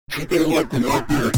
Keep it like an upbeat.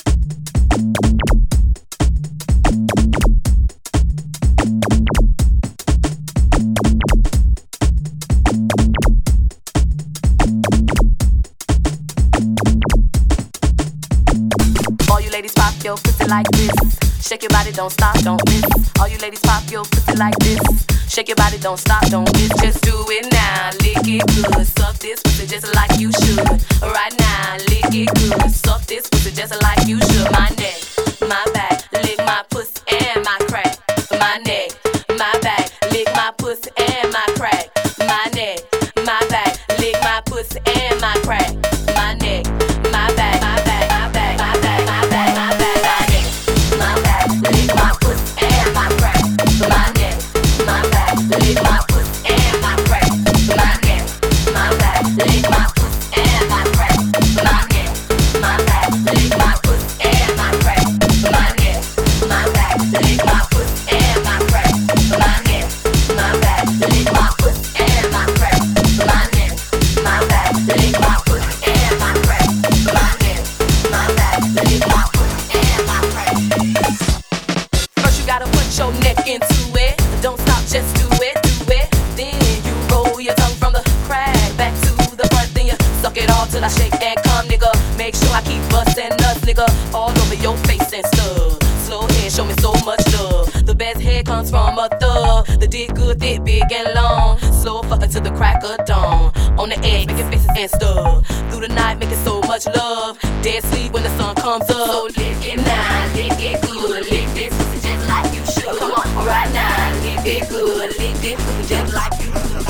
All you ladies pop your pussy like this. Shake your body, don't stop, don't miss. All you ladies pop your pussy like this. Shake your body, don't stop, don't miss. Just do it now, lick it good. Suck this pussy just like you should. Right now, lick it good. Suck this pussy just like you should. My neck, my back, lick my pussy and my crack. My neck, my back, lick my pussy and my crack. My neck, my back, lick my pussy and my crack. My neck, my back, my back, my back, my back, my back, my back, my back, lick my pussy and my crack. My neck, my back, lick my pussy and my crack. My neck, my back, lick my pussy and my crack. My neck, my back, lick my pussy and my crack. My neck, my back, lick my pussy and my crack. My neck, my back, lick my pussy and my crack. My neck, my back, lick my pussy and my crack. My neck, my back, lick my pussy and my crack. First you gotta put your neck into it. Don't stop, just do it, do it. Then you roll your tongue from the crack back to the front. Then you suck it all till I shake and come, nigga. Make sure I keep bustin' nuts, nigga, all over your face and stuff. Slow head, show me so much love. The best head comes from a thug. The dick good, thick, big and long. Slow fucking till the crack of dawn. On the edge, making faces and stuff. Through the night, making so much love. Dead sleep when the sun comes up. So lick it now, lick it good. Lick this pussy just like you should. Come on, right now, lick it good. Lick this pussy just like you should.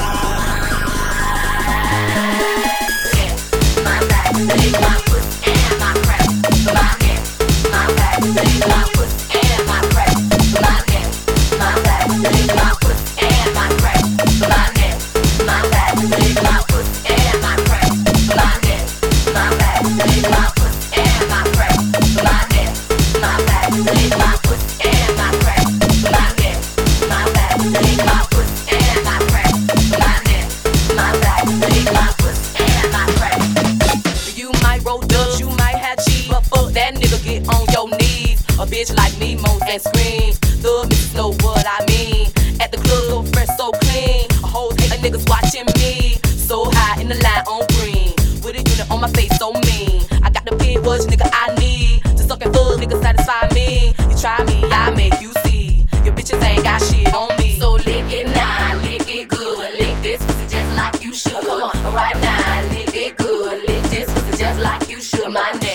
My back, lick my pussy and my crack. My neck, my back, lick my pussy and my crack. My neck, my back, lick my pussy and my crack. My neck, my back, lick my pussy and my crack. My neck, my back, lick my pussy and my crack. My neck, my back, lick my pussy and my crack. My neck, my back, lick my pussy and my crack. My neck, my back, lick my pussy and my crack. You might roll dubs, you might have cheese, but fuck that nigga, get on your knees. A bitch like me moans and screams. The bitches know what I mean. At the club, so fresh, so clean. A whole hate of niggas watching me. So high in the line on green. With a unit on my face, so mean. I got the big words, nigga, I need. To suck and fuck, nigga, satisfy me. You try me, I make you see. Your bitches ain't got shit on me. So lick it now, lick it good. Lick this pussy just like you should. Come on, right now, lick it good. Lick this pussy just like you should. My name.